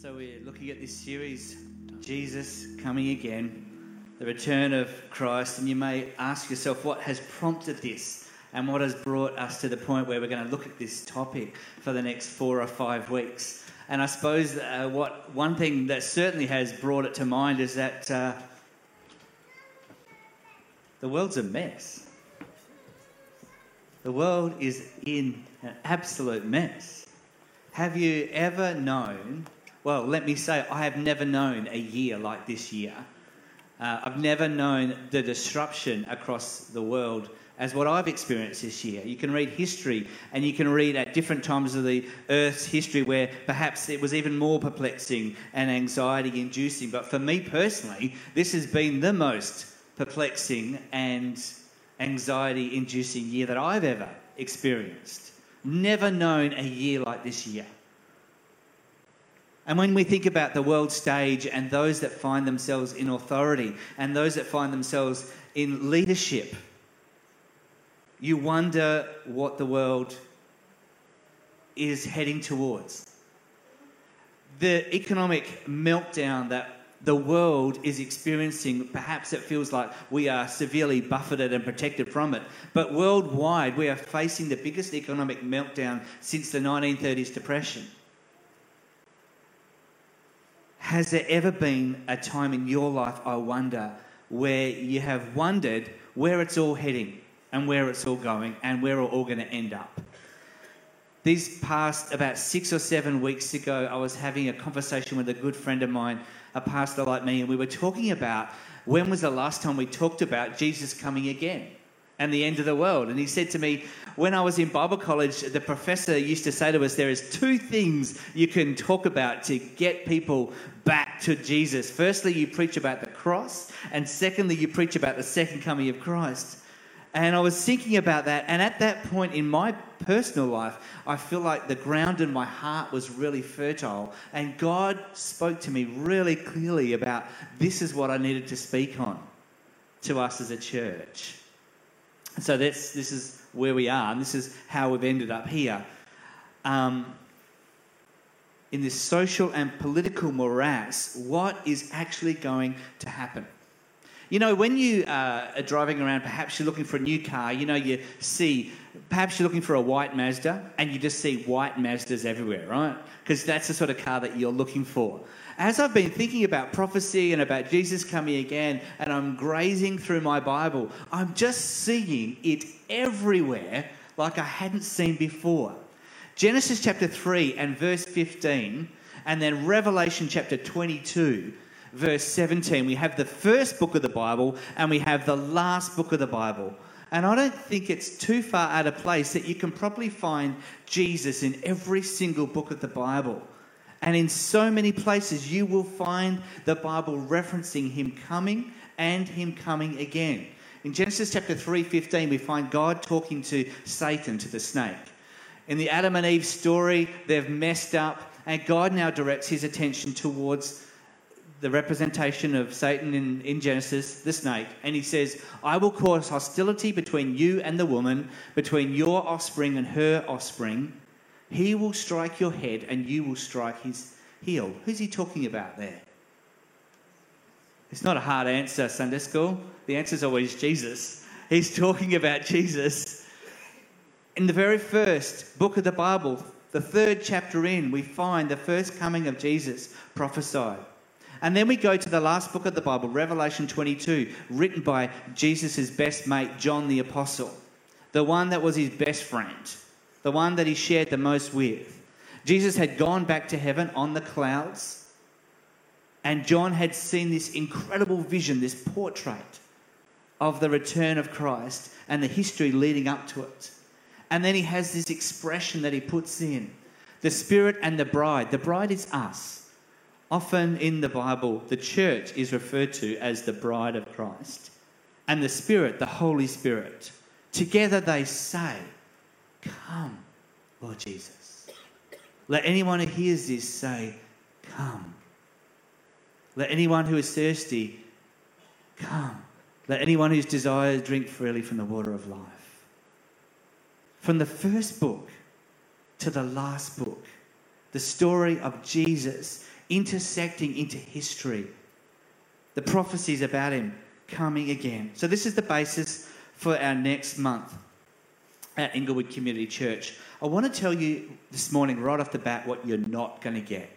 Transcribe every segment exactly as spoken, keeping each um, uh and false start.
So we're looking at this series, Jesus Coming Again, the return of Christ, and you may ask yourself what has prompted this and what has brought us to the point where we're going to look at this topic for the next four or five weeks. And I suppose uh, what one thing that certainly has brought it to mind is that uh, the world's a mess. The world is in an absolute mess. Have you ever known... Well, let me say, I have never known a year like this year. Uh, I've never known the disruption across the world as what I've experienced this year. You can read history and you can read at different times of the Earth's history where perhaps it was even more perplexing and anxiety-inducing. But for me personally, this has been the most perplexing and anxiety-inducing year that I've ever experienced. Never known a year like this year. And when we think about the world stage and those that find themselves in authority and those that find themselves in leadership, you wonder what the world is heading towards. The economic meltdown that the world is experiencing, perhaps it feels like we are severely buffeted and protected from it. But worldwide, we are facing the biggest economic meltdown since the nineteen thirties depression. Has there ever been a time in your life, I wonder, where you have wondered where it's all heading and where it's all going and where we're all going to end up? These past about six or seven weeks ago, I was having a conversation with a good friend of mine, a pastor like me, and we were talking about when was the last time we talked about Jesus coming again and the end of the world. And he said to me, when I was in Bible college, the professor used to say to us, there is two things you can talk about to get people back to Jesus. Firstly, you preach about the cross, and secondly, you preach about the second coming of Christ. And I was thinking about that, and at that point in my personal life, I feel like the ground in my heart was really fertile, and God spoke to me really clearly about this is what I needed to speak on to us as a church. So that's, this is where we are, and this is how we've ended up here. Um, in this social and political morass, what is actually going to happen? You know, when you uh, are driving around, perhaps you're looking for a new car, you know, you see, perhaps you're looking for a white Mazda, and you just see white Mazdas everywhere, right? Because that's the sort of car that you're looking for. As I've been thinking about prophecy and about Jesus coming again, and I'm grazing through my Bible, I'm just seeing it everywhere like I hadn't seen before. Genesis chapter three and verse fifteen, and then Revelation chapter twenty-two, verse seventeen. We have the first book of the Bible and we have the last book of the Bible. And I don't think it's too far out of place that you can probably find Jesus in every single book of the Bible. And in so many places you will find the Bible referencing him coming and him coming again. In Genesis chapter three fifteen, we find God talking to Satan, to the snake. In the Adam and Eve story, they've messed up, and God now directs his attention towards the representation of Satan in, in Genesis, the snake. And he says, I will cause hostility between you and the woman, between your offspring and her offspring. He will strike your head and you will strike his heel. Who's he talking about there? It's not a hard answer, Sunday school. The answer is always Jesus. He's talking about Jesus. In the very first book of the Bible, the third chapter in, we find the first coming of Jesus prophesied. And then we go to the last book of the Bible, Revelation twenty-two, written by Jesus' best mate, John the Apostle, the one that was his best friend, the one that he shared the most with. Jesus had gone back to heaven on the clouds, and John had seen this incredible vision, this portrait of the return of Christ and the history leading up to it. And then he has this expression that he puts in, the Spirit and the bride. The bride is us. Often in the Bible, the church is referred to as the bride of Christ. And the Spirit, the Holy Spirit. Together they say, come, Lord Jesus. Let anyone who hears this say, come. Let anyone who is thirsty, come. Let anyone whose desires drink freely from the water of life. From the first book to the last book, the story of Jesus intersecting into history. The prophecies about him coming again. So this is the basis for our next month at Inglewood Community Church. I want to tell you this morning, right off the bat, what you're not going to get.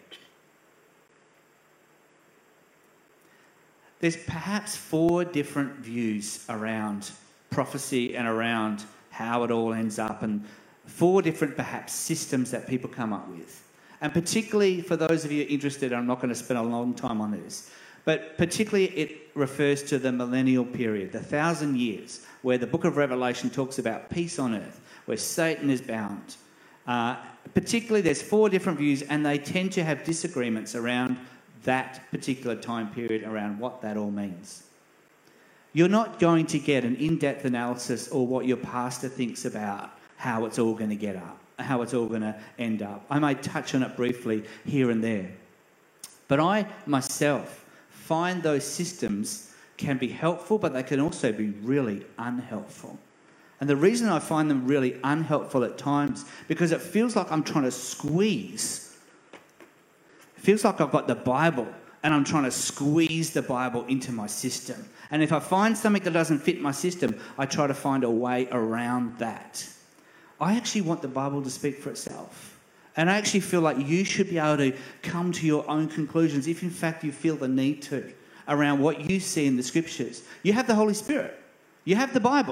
There's perhaps four different views around prophecy and around how it all ends up, and four different perhaps systems that people come up with. And particularly for those of you interested, I'm not going to spend a long time on this, but particularly it refers to the millennial period, the thousand years, where the book of Revelation talks about peace on earth, where Satan is bound. Uh, particularly there's four different views, and they tend to have disagreements around that particular time period, around what that all means. You're not going to get an in-depth analysis or what your pastor thinks about how it's all going to get up, how it's all going to end up. I may touch on it briefly here and there. But I myself find those systems can be helpful, but they can also be really unhelpful. And the reason I find them really unhelpful at times, because it feels like I'm trying to squeeze. It feels like I've got the Bible and I'm trying to squeeze the Bible into my system. And if I find something that doesn't fit my system, I try to find a way around that. I actually want the Bible to speak for itself. And I actually feel like you should be able to come to your own conclusions if in fact you feel the need to around what you see in the Scriptures. You have the Holy Spirit. You have the Bible.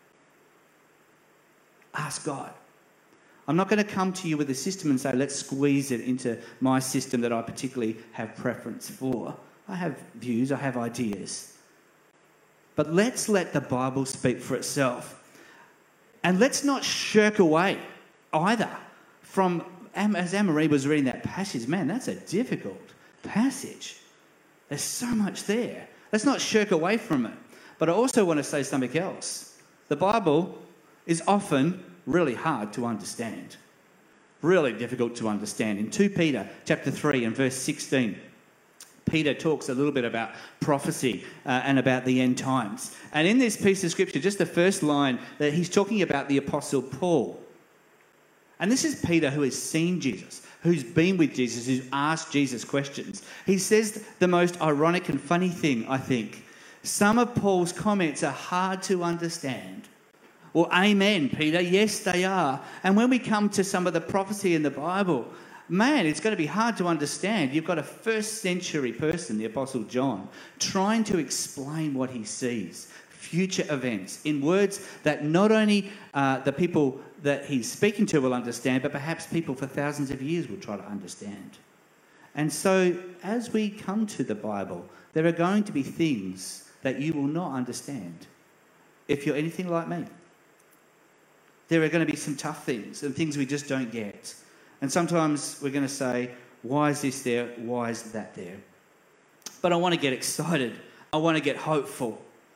Ask God. I'm not going to come to you with a system and say, let's squeeze it into my system that I particularly have preference for. I have views, I have ideas. But let's let the Bible speak for itself. And let's not shirk away either from, as Anne-Marie was reading that passage, man, that's a difficult passage. There's so much there. Let's not shirk away from it. But I also want to say something else. The Bible is often really hard to understand. Really difficult to understand. In Second Peter chapter three and verse sixteen, Peter talks a little bit about prophecy uh, and about the end times. And in this piece of scripture, just the first line, that he's talking about the Apostle Paul. And this is Peter, who has seen Jesus, who's been with Jesus, who's asked Jesus questions. He says the most ironic and funny thing, I think. Some of Paul's comments are hard to understand. Well, amen, Peter. Yes, they are. And when we come to some of the prophecy in the Bible, man, it's going to be hard to understand. You've got a first century person, the Apostle John, trying to explain what he sees, future events, in words that not only uh, the people that he's speaking to will understand, but perhaps people for thousands of years will try to understand. And so as we come to the Bible, there are going to be things that you will not understand if you're anything like me. There are going to be some tough things and things we just don't get. And sometimes we're going to say, why is this there? Why is that there? But I want to get excited. I want to get hopeful.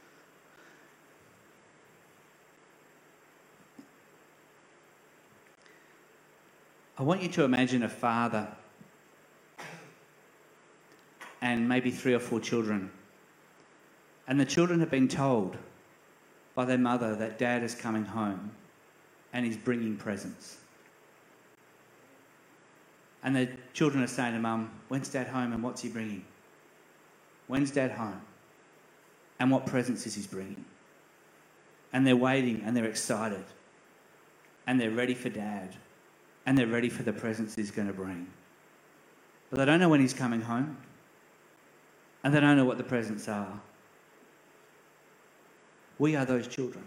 I want you to imagine a father and maybe three or four children. And the children have been told by their mother that dad is coming home and he's bringing presents. And the children are saying to mum, when's dad home and what's he bringing? When's dad home? And what presents is he bringing? And they're waiting and they're excited. And they're ready for dad. And they're ready for the presents he's going to bring. But they don't know when he's coming home. And they don't know what the presents are. We are those children.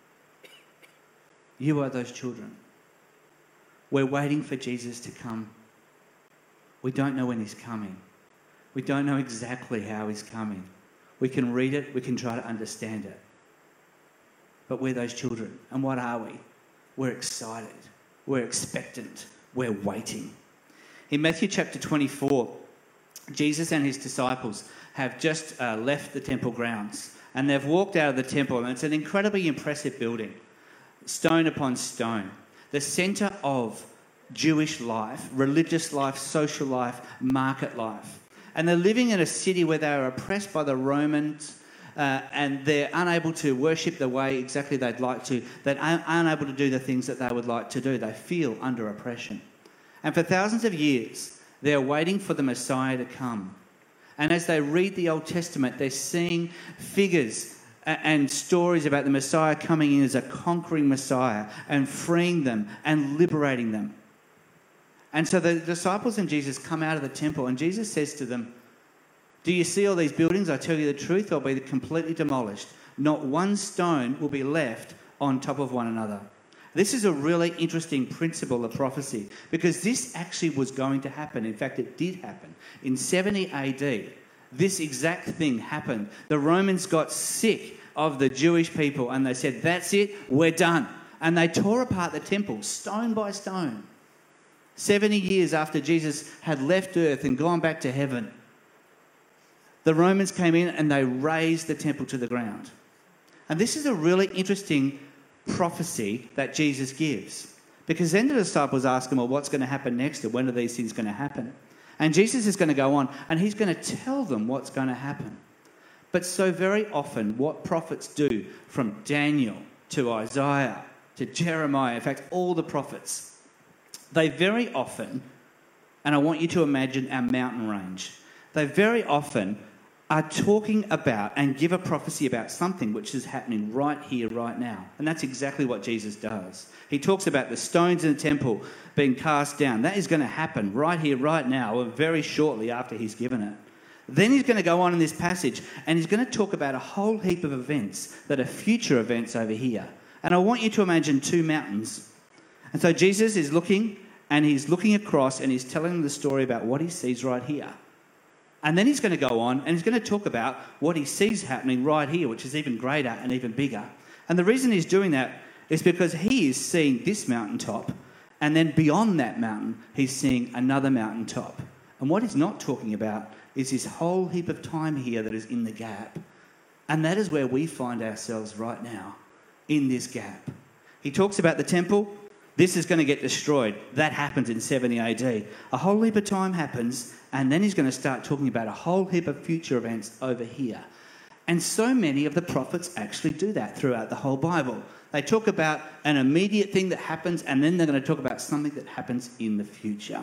You are those children. We're waiting for Jesus to come. We don't know when he's coming. We don't know exactly how he's coming. We can read it, we can try to understand it. But we're those children. And what are we? We're excited. We're expectant. We're waiting. In Matthew chapter twenty-four, Jesus and his disciples have just uh, left the temple grounds and they've walked out of the temple, and it's an incredibly impressive building, stone upon stone, the centre of Jewish life, religious life, social life, market life. And they're living in a city where they are oppressed by the Romans uh, and they're unable to worship the way exactly they'd like to. They're un- unable to do the things that they would like to do. They feel under oppression. And for thousands of years, They're waiting for the Messiah to come. And as they read the Old Testament, they're seeing figures and stories about the Messiah coming in as a conquering Messiah and freeing them and liberating them. And so the disciples and Jesus come out of the temple, and Jesus says to them, "Do you see all these buildings? I tell you the truth, they'll be completely demolished. Not one stone will be left on top of one another." This is a really interesting principle of prophecy, because this actually was going to happen. In fact, it did happen. In seventy A D, this exact thing happened. The Romans got sick of the Jewish people, and they said, "That's it, we're done." And they tore apart the temple, stone by stone. seventy years after Jesus had left earth and gone back to heaven, the Romans came in and they razed the temple to the ground. And this is a really interesting prophecy that Jesus gives, because then the disciples ask him, "Well, what's going to happen next? Or when are these things going to happen?" And Jesus is going to go on and he's going to tell them what's going to happen. But so very often what prophets do, from Daniel to Isaiah to Jeremiah, in fact all the prophets, they very often, and I want you to imagine our mountain range, they very often are talking about and give a prophecy about something which is happening right here, right now. And that's exactly what Jesus does. He talks about the stones in the temple being cast down. That is going to happen right here, right now, or very shortly after he's given it. Then he's going to go on in this passage and he's going to talk about a whole heap of events that are future events over here. And I want you to imagine two mountains. And so Jesus is looking and he's looking across and he's telling them the story about what he sees right here. And then he's going to go on and he's going to talk about what he sees happening right here, which is even greater and even bigger. And the reason he's doing that is because he is seeing this mountaintop, and then beyond that mountain, he's seeing another mountaintop. And what he's not talking about is this whole heap of time here that is in the gap. And that is where we find ourselves right now, in this gap. He talks about the temple. This is going to get destroyed. That happens in seventy A D. A whole heap of time happens, and then he's going to start talking about a whole heap of future events over here. And so many of the prophets actually do that throughout the whole Bible. They talk about an immediate thing that happens, and then they're going to talk about something that happens in the future.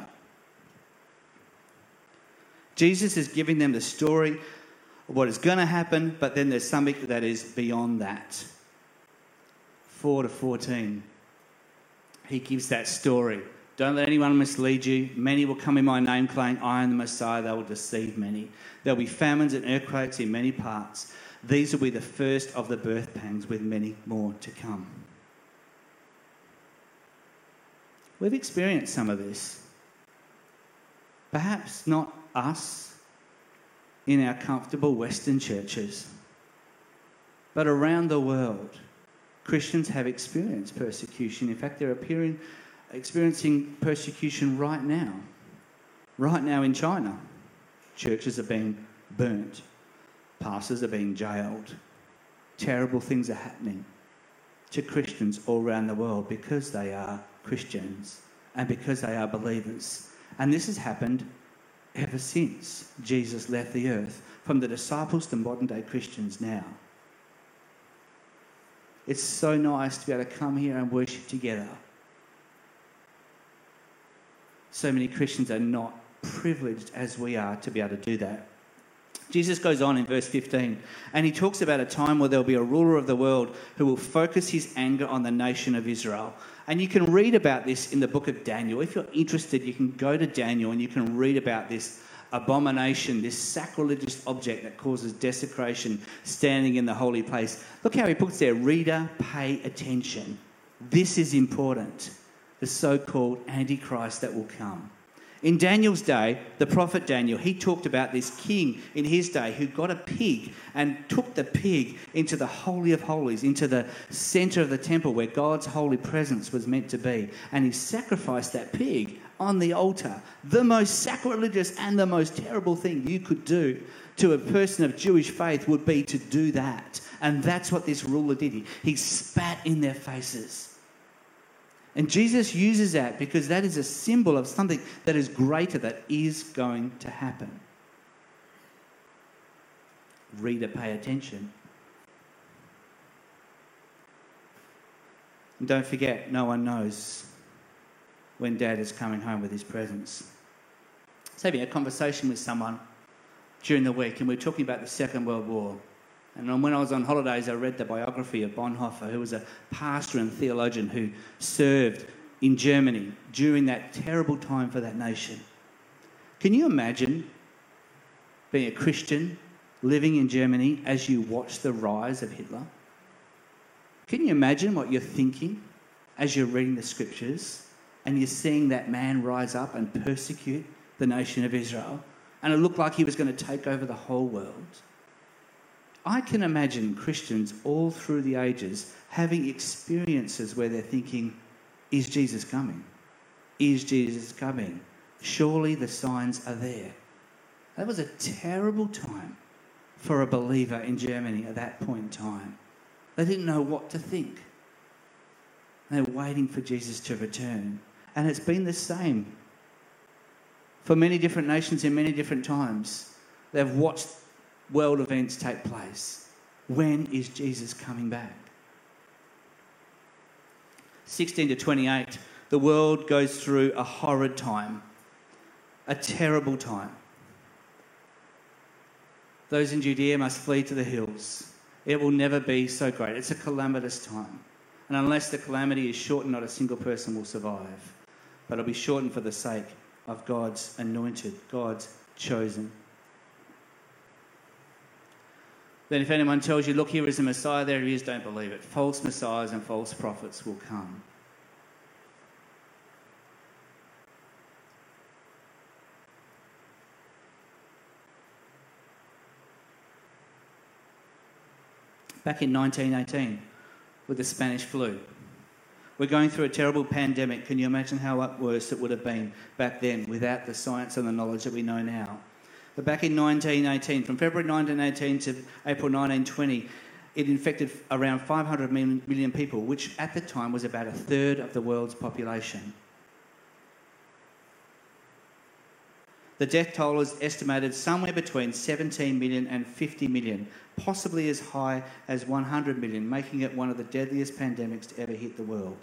Jesus is giving them the story of what is going to happen, but then there's something that is beyond that. four to fourteen. He gives that story. "Don't let anyone mislead you. Many will come in my name, claiming I am the Messiah. They will deceive many. There will be famines and earthquakes in many parts. These will be the first of the birth pangs, with many more to come." We've experienced some of this. Perhaps not us in our comfortable Western churches, but around the world, Christians have experienced persecution. In fact, they're appearing, experiencing persecution right now. Right now in China, churches are being burnt. Pastors are being jailed. Terrible things are happening to Christians all around the world because they are Christians and because they are believers. And this has happened ever since Jesus left the earth, from the disciples to modern day Christians now. It's so nice to be able to come here and worship together. So many Christians are not privileged as we are to be able to do that. Jesus goes on in verse fifteen, and he talks about a time where there'll be a ruler of the world who will focus his anger on the nation of Israel. And you can read about this in the book of Daniel. If you're interested, you can go to Daniel and you can read about this abomination, this sacrilegious object that causes desecration standing in the holy place. Look how he puts there, "Reader, pay attention. This is important." The so-called Antichrist that will come. In Daniel's day, the prophet Daniel, he talked about this king in his day who got a pig and took the pig into the Holy of Holies, into the centre of the temple where God's holy presence was meant to be. And he sacrificed that pig on the altar. The most sacrilegious and the most terrible thing you could do to a person of Jewish faith would be to do that. And that's what this ruler did. He, he spat in their faces. And Jesus uses that because that is a symbol of something that is greater, that is going to happen. Reader, pay attention. And don't forget, no one knows when Dad is coming home with his presents. was having a conversation with someone during the week, and we were talking about the Second World War. And when I was on holidays, I read the biography of Bonhoeffer, who was a pastor and theologian who served in Germany during that terrible time for that nation. Can you imagine being a Christian living in Germany as you watch the rise of Hitler? Can you imagine what you're thinking as you're reading the scriptures and you're seeing that man rise up and persecute the nation of Israel, and it looked like he was going to take over the whole world? I can imagine Christians all through the ages having experiences where they're thinking, is Jesus coming? Is Jesus coming? Surely the signs are there. That was a terrible time for a believer in Germany at that point in time. They didn't know what to think. They were waiting for Jesus to return. And it's been the same for many different nations in many different times. They've watched world events take place. When is Jesus coming back? sixteen to twenty-eight, the world goes through a horrid time, a terrible time. Those in Judea must flee to the hills. It will never be so great. It's a calamitous time. And unless the calamity is shortened, not a single person will survive. But it'll be shortened for the sake of God's anointed, God's chosen. Then if anyone tells you, look, here is the Messiah, there he is, don't believe it. False messiahs and false prophets will come. Back in nineteen eighteen, with the Spanish flu, we're going through a terrible pandemic. Can you imagine how much worse it would have been back then without the science and the knowledge that we know now? But back in nineteen eighteen, from February nineteen eighteen to April nineteen twenty, it infected around five hundred million people, which at the time was about a third of the world's population. The death toll is estimated somewhere between seventeen million and fifty million, possibly as high as one hundred million, making it one of the deadliest pandemics to ever hit the world.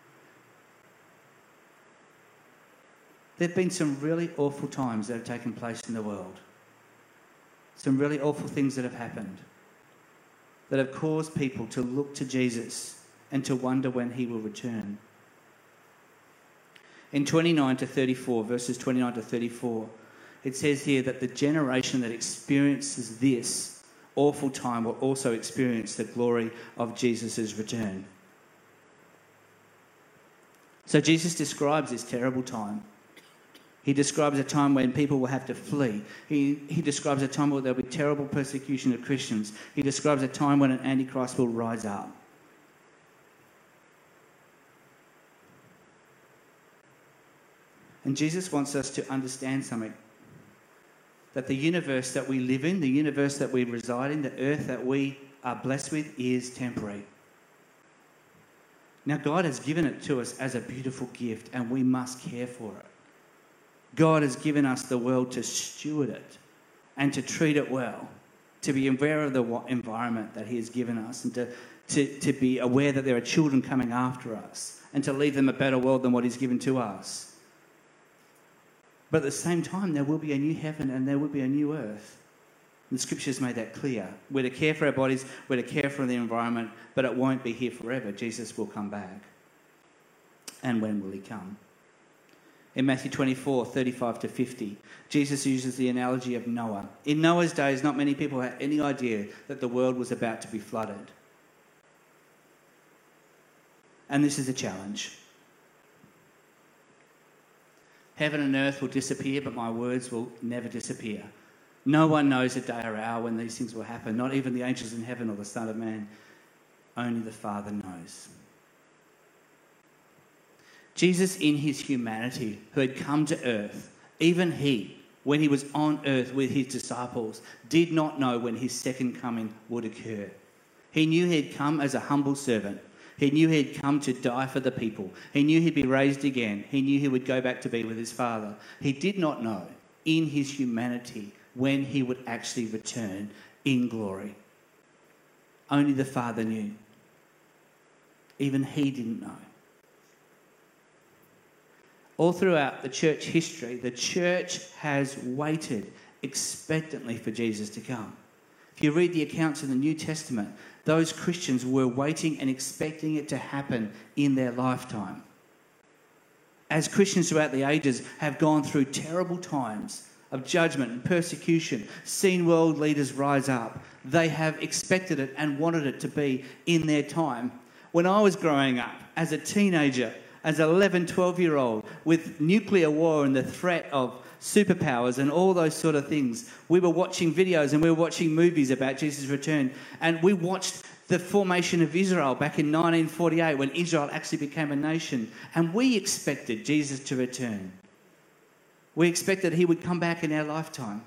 There have been some really awful times that have taken place in the world. Some really awful things that have happened that have caused people to look to Jesus and to wonder when he will return. In twenty-nine to thirty-four, verses twenty-nine to thirty-four, it says here that the generation that experiences this awful time will also experience the glory of Jesus' return. So Jesus describes this terrible time. He describes a time when people will have to flee. He, he describes a time where there will be terrible persecution of Christians. He describes a time when an Antichrist will rise up. And Jesus wants us to understand something. That the universe that we live in, the universe that we reside in, the earth that we are blessed with is temporary. Now, God has given it to us as a beautiful gift, and we must care for it. God has given us the world to steward it and to treat it well, to be aware of the environment that he has given us, and to, to, to be aware that there are children coming after us, and to leave them a better world than what he's given to us. But at the same time, there will be a new heaven and there will be a new earth. And the scriptures made that clear. We're to care for our bodies, we're to care for the environment, but it won't be here forever. Jesus will come back. And when will he come? In Matthew twenty-four, thirty-five to fifty, Jesus uses the analogy of Noah. In Noah's days, not many people had any idea that the world was about to be flooded. And this is a challenge. Heaven and earth will disappear, but my words will never disappear. No one knows a day or hour when these things will happen, not even the angels in heaven or the Son of Man. Only the Father knows. Jesus, in his humanity, who had come to earth, even he, when he was on earth with his disciples, did not know when his second coming would occur. He knew he had come as a humble servant. He knew he'd come to die for the people. He knew he'd be raised again. He knew he would go back to be with his Father. He did not know in his humanity when he would actually return in glory. Only the Father knew. Even he didn't know. all throughout the church history, the church has waited expectantly for Jesus to come. If you read the accounts in the New Testament, those Christians were waiting and expecting it to happen in their lifetime. As Christians throughout the ages have gone through terrible times of judgment and persecution, seen world leaders rise up, they have expected it and wanted it to be in their time. When I was growing up as a teenager, as an eleven, twelve-year-old, with nuclear war and the threat of superpowers and all those sort of things, we were watching videos and we were watching movies about Jesus' return. And we watched the formation of Israel back in nineteen forty-eight when Israel actually became a nation. And we expected Jesus to return. We expected he would come back in our lifetime.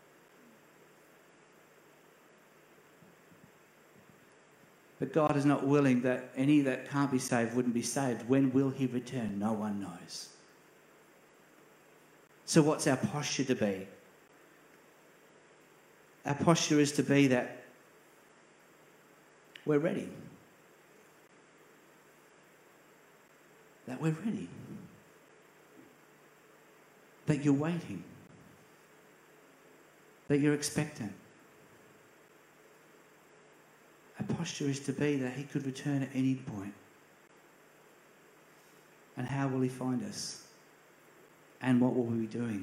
But God is not willing that any that can't be saved wouldn't be saved. When will he return? No one knows. So what's our posture to be? Our posture is to be that we're ready. That we're ready. That you're waiting. That you're expectant. Our posture is to be that he could return at any point. And how will he find us? And what will we be doing?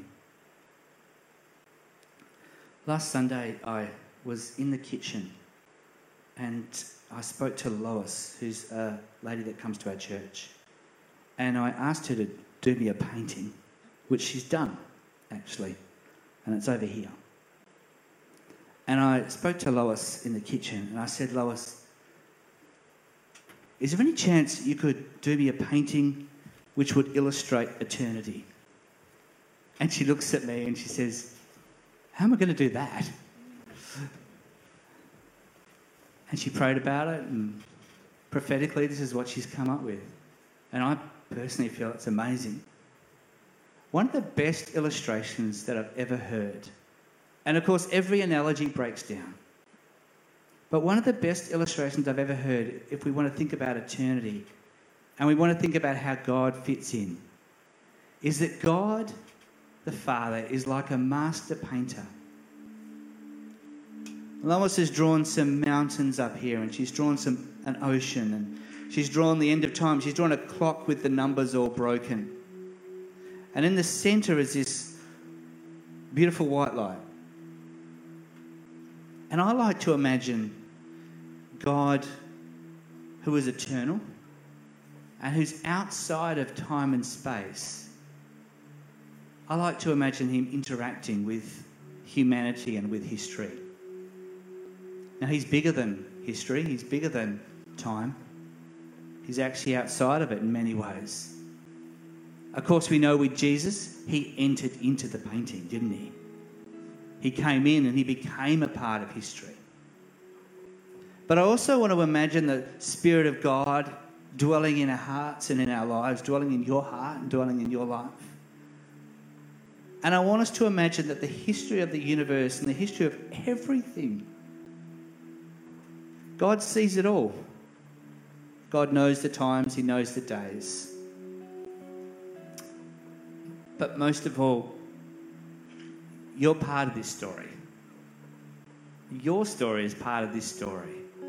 Last Sunday, I was in the kitchen and I spoke to Lois, who's a lady that comes to our church. And I asked her to do me a painting, which she's done, actually. And it's over here. And I spoke to Lois in the kitchen and I said, Lois, is there any chance you could do me a painting which would illustrate eternity? And she looks at me and she says, how am I going to do that? And she prayed about it, and prophetically this is what she's come up with. And I personally feel it's amazing. One of the best illustrations that I've ever heard, and of course every analogy breaks down, but one of the best illustrations I've ever heard, if we want to think about eternity and we want to think about how God fits in, is that God the Father is like a master painter. Lois has drawn some mountains up here, and she's drawn some an ocean, and she's drawn the end of time. She's drawn a clock with the numbers all broken. And in the centre is this beautiful white light. And I like to imagine God, who is eternal and who's outside of time and space. I like to imagine him interacting with humanity and with history. Now, he's bigger than history. He's bigger than time. He's actually outside of it in many ways. Of course, we know with Jesus, he entered into the painting, didn't he? He came in and he became a part of history. But I also want to imagine the Spirit of God dwelling in our hearts and in our lives, dwelling in your heart and dwelling in your life. And I want us to imagine that the history of the universe and the history of everything, God sees it all. God knows the times, he knows the days. But most of all, you're part of this story. Your story is part of this story.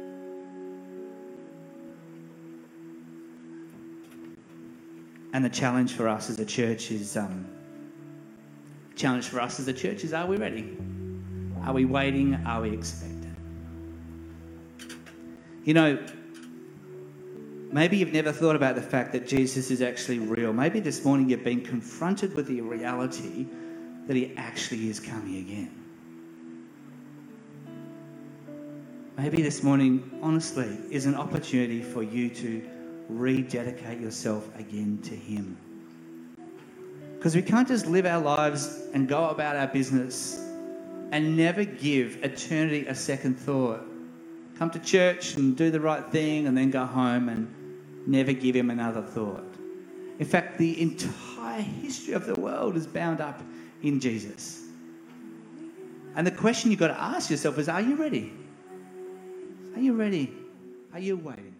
And the challenge for us as a church is, um, challenge for us as a church is, are we ready? Are we waiting? Are we expectant? You know, maybe you've never thought about the fact that Jesus is actually real. Maybe this morning you've been confronted with the reality that he actually is coming again. Maybe this morning, honestly, is an opportunity for you to rededicate yourself again to him. Because we can't just live our lives and go about our business and never give eternity a second thought. Come to church and do the right thing and then go home and never give him another thought. In fact, the entire history of the world is bound up in Jesus. And the question you've got to ask yourself is, are you ready? Are you ready? Are you waiting?